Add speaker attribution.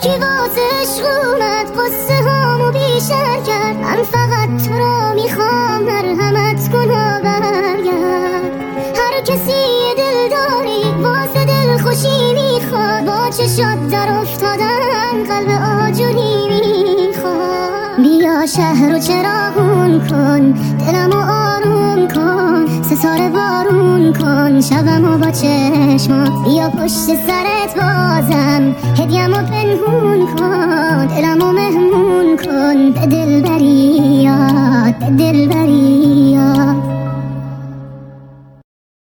Speaker 1: کی واسه عشق اومد قصه هامو بیشتر کرد. من فقط تو را میخوام مرحمت کن و برگرد. هر کسی دل داری واسه دل خوشی میخواد، با چشات در افتادن قلب آجوری میخواد. بیا شهر رو چراغون کن، دلمو آروم کن، ستاره بارون کن شبمو با چشمات. بیا پشت سرت بازم هدیه‌مو پنهون کن، دلمو مهمون کن به دلبریات، به دلبری.